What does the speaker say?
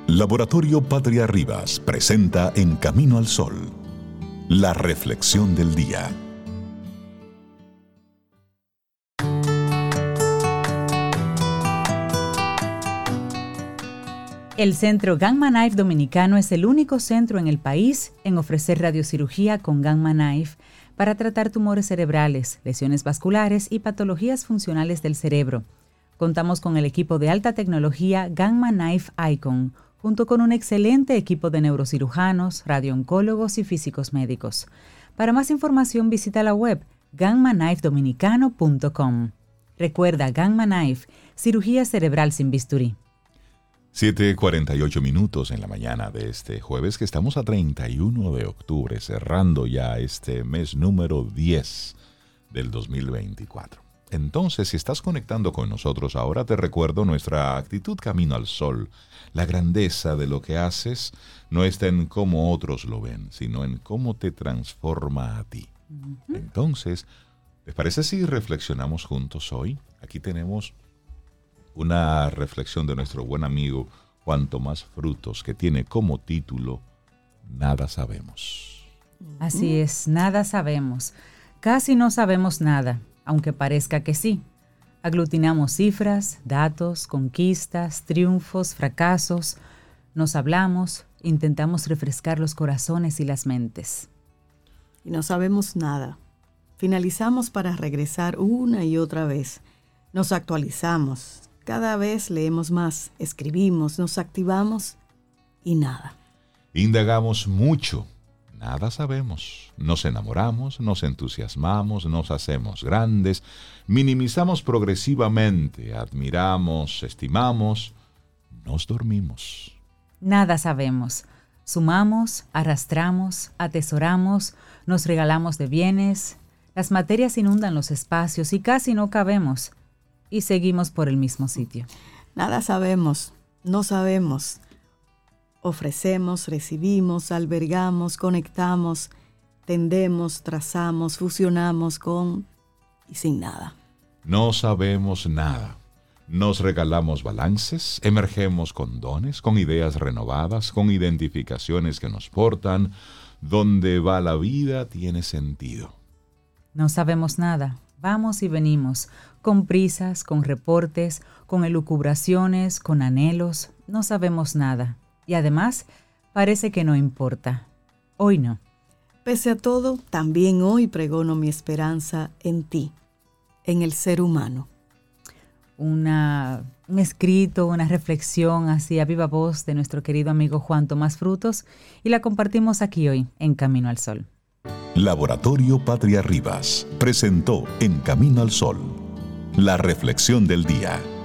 Laboratorio Patria Rivas presenta En Camino al Sol, la reflexión del día. El Centro Gamma Knife Dominicano es el único centro en el país en ofrecer radiocirugía con Gamma Knife para tratar tumores cerebrales, lesiones vasculares y patologías funcionales del cerebro. Contamos con el equipo de alta tecnología Gamma Knife Icon, junto con un excelente equipo de neurocirujanos, radiooncólogos y físicos médicos. Para más información visita la web gammaknifedominicano.com. Recuerda, Gamma Knife, cirugía cerebral sin bisturí. 7:48 minutos en la mañana de este jueves, que estamos a 31 de octubre, cerrando ya este mes número 10 del 2024. Entonces, si estás conectando con nosotros ahora, te recuerdo nuestra actitud camino al sol. La grandeza de lo que haces no está en cómo otros lo ven, sino en cómo te transforma a ti. Entonces, ¿les parece si reflexionamos juntos hoy? Aquí tenemos una reflexión de nuestro buen amigo Juan Tomás Frutos, que tiene como título Nada sabemos. Así es, nada sabemos. Casi no sabemos nada, aunque parezca que sí. Aglutinamos cifras, datos, conquistas, triunfos, fracasos. Nos hablamos, intentamos refrescar los corazones y las mentes. Y no sabemos nada. Finalizamos para regresar una y otra vez. Nos actualizamos. Cada vez leemos más, escribimos, nos activamos y nada. Indagamos mucho. Nada sabemos. Nos enamoramos, nos entusiasmamos, nos hacemos grandes, minimizamos progresivamente, admiramos, estimamos, nos dormimos. Nada sabemos. Sumamos, arrastramos, atesoramos, nos regalamos de bienes. Las materias inundan los espacios y casi no cabemos. Y seguimos por el mismo sitio. Nada sabemos, no sabemos. Ofrecemos, recibimos, albergamos, conectamos, tendemos, trazamos, fusionamos con y sin nada. No sabemos nada. Nos regalamos balances, emergemos con dones, con ideas renovadas, con identificaciones que nos portan. Donde va la vida tiene sentido. No sabemos nada. Vamos y venimos, con prisas, con reportes, con elucubraciones, con anhelos. No sabemos nada. Y además, parece que no importa. Hoy no. Pese a todo, también hoy pregono mi esperanza en ti, en el ser humano. Un escrito, una reflexión así a viva voz de nuestro querido amigo Juan Tomás Frutos, y la compartimos aquí hoy en Camino al Sol. Laboratorio Patria Rivas presentó En Camino al Sol, la reflexión del día.